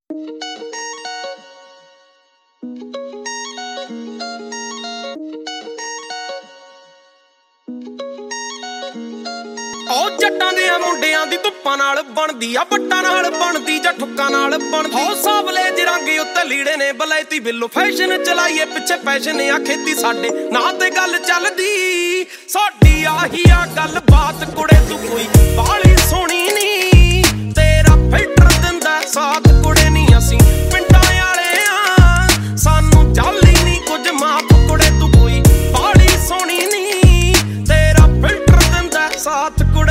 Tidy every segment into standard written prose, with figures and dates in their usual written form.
ਉਹ ਜੱਟਾਂ ਦੇ ਮੁੰਡਿਆਂ ਦੀ ਧੁੱਪਾਂ ਨਾਲ ਬਣਦੀ ਆ, ਬੱਟਾਂ ਨਾਲ ਬਣਦੀ ਜਾਂ ਠੁੱਕਾਂ ਨਾਲ ਬਣਦੀ। ਹੋ ਸਾਵਲੇ ਜਰੰਗੇ ਉੱਤੇ ਲੀੜੇ ਨੇ ਬਲੈਤੀ ਬਿੱਲੋ, ਫੈਸ਼ਨ ਚਲਾਈਏ ਪਿੱਛੇ ਪੈਸ਼ਨ ਆ ਖੇਤੀ ਸਾਡੇ ਨਾਂ ਤੇ ਗੱਲ ਚੱਲਦੀ। ਸਾਡੀ ਆਹੀ ਆ ਗੱਲ ਬਾਤ ਕੁੜੇ ਤੂੰ ਕੋਈ ਬਾਲੀ ਸੋਹਣੀ ਨੀ, ਤੇਰਾ ਫਿਲਟਰ ਦਿੰਦਾ ਸਾਥ ਕੁੜੇ ਨੀ ਅਸੀਂ ਪਿੰਡਾਂ ਵਾਲੇ ਆ, ਸਾਨੂੰ ਜਾਲੀ ਨੀ ਕੁਝ ਮਾਪ ਕੁੜੇ ਤੂੰ ਕੋਈ ਬਾਲੀ ਸੋਹਣੀ ਨੀ, ਤੇਰਾ ਫਿਲਟਰ ਦਿੰਦਾ ਸਾਥ ਕੁੜੇ।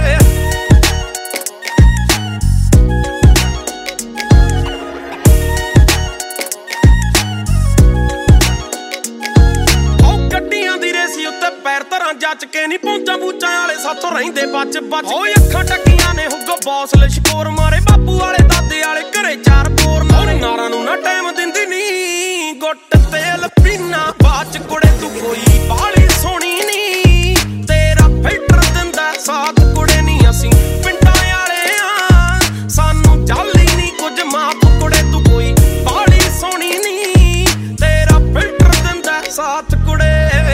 ਪੈਰ ਧਰਾਂ ਜੱਚ ਕੇ ਨੀ ਪਹੁੰਚਾਂ ਬੂਚਾਂ ਵਾਲੇ ਸਾਥੋਂ ਰਹਿੰਦੇ ਬਚ ਬਚ। ਓਏ ਅੱਖਾਂ ਟੱਕੀਆਂ ਨੇ ਹੁੱਗੋ ਬੌਸ ਲਿਸ਼ਕੋਰ ਮਾਰੇ, ਬਾਪੂ ਵਾਲੇ ਦਾਦੇ ਵਾਲੇ ਘਰੇ ਚਾਰ ਬੋਰ ਮਾਰੇ। ਨਾਰਾਂ ਨੂੰ ਨਾ ਟਾਈਮ ਦਿੰਦੀ ਨੀ, ਗੁੱਟ ਤੇਲ ਪੀਨਾ ਬਾਚ ਕੁੜੇ ਤੂੰ ਕੋਈ ਬਾਲੀ ਸੋਹਣੀ ਨੀ, ਤੇਰਾ ਫਿਲਟਰ ਦਿੰਦਾ ਸਾਥ ਕੁੜੇ ਨੀ ਅਸੀਂ ਪਿੰਡਾਂ ਵਾਲੇ ਆ, ਸਾਨੂੰ ਜਾਲੀ ਨੀ ਕੁਝ ਮਾਪ ਕੁੜੇ ਤੂੰ ਕੋਈ ਬਾਲੀ ਸੋਹਣੀ ਨੀ, ਤੇਰਾ ਫਿਲਟਰ ਦਿੰਦਾ ਸਾਥ ਕੁੜੇ।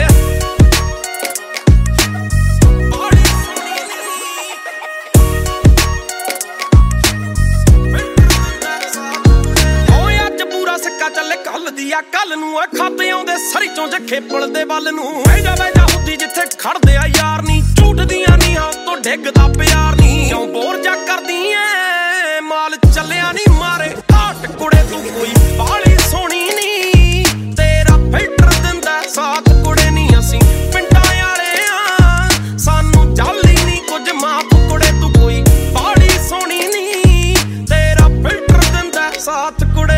ਚੱਲੇ ਕੱਲ ਦੀ ਆ ਕੱਲ ਨੂੰ ਆ, ਖਾਤੇ ਆਉਂਦੇ ਸਰੀ ਚੋਂ ਜੱਖੇ ਪੁਲਦੇ ਵੱਲ ਨੂੰ। ਬੈਜਾ ਬੈਜਾ ਹੁੰਦੀ ਜਿੱਥੇ ਖੜਦੇ ਆ ਯਾਰ ਨੀ, ਝੂਠ ਦੀਆਂ ਨੀ ਹਾਂ ਤੋਂ ਡਿੱਗਦਾ ਪਿਆਰ ਨੀ। ਕਿਉਂ ਬੋਰ ਜਾ ਕਰਦੀ ਐ ਮਾਲ ਚੱਲਿਆ ਨੀ ਮਾਰੇ ਘਾਟ ਕੁੜੇ ਤੂੰ ਕੋਈ ਬਾਲੀ ਸੋਹਣੀ ਨੀ, ਤੇਰਾ ਫਿਲਟਰ ਦਿੰਦਾ ਸਾਥ ਕੁੜੇ ਨੀ ਅਸੀਂ ਪਿੰਡਾਂ ਵਾਲੇ ਆ, ਸਾਨੂੰ ਜਾਲੀ ਨੀ ਕੁਝ ਮਾਪ ਕੁੜੇ ਤੂੰ ਕੋਈ ਬਾਲੀ ਸੋਹਣੀ ਨੀ, ਤੇਰਾ ਫਿਲਟਰ ਦਿੰਦਾ ਸਾਥ ਕੁੜੇ।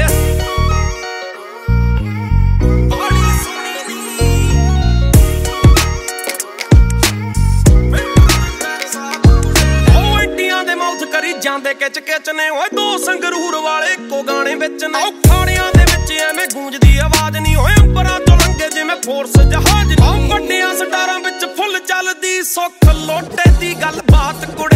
ਜਾਂਦੇ ਕਿਚ ਕਿਚ ਨੇ ਓਏ ਦੋ ਸੰਗਰੂਰ ਵਾਲੇ ਇੱਕੋ ਗਾਣੇ ਵਿੱਚ ਨੇ। ਉਹ ਖਾਣਿਆਂ ਦੇ ਵਿੱਚ ਐਵੇਂ ਗੂੰਜਦੀ ਆਵਾਜ਼ ਨਹੀਂ, ਓਏ ਅੰਬਰਾਂ ਤੋਂ ਲੰਘੇ ਜਿਵੇਂ ਫੋਰਸ ਜਹਾਜ਼। ਉਹ ਵੱਡਿਆਂ ਸਟਾਰਾਂ ਵਿੱਚ ਫੁੱਲ ਚੱਲਦੀ ਸੁੱਖ ਲੋਟੇ ਦੀ ਗੱਲ ਬਾਤ।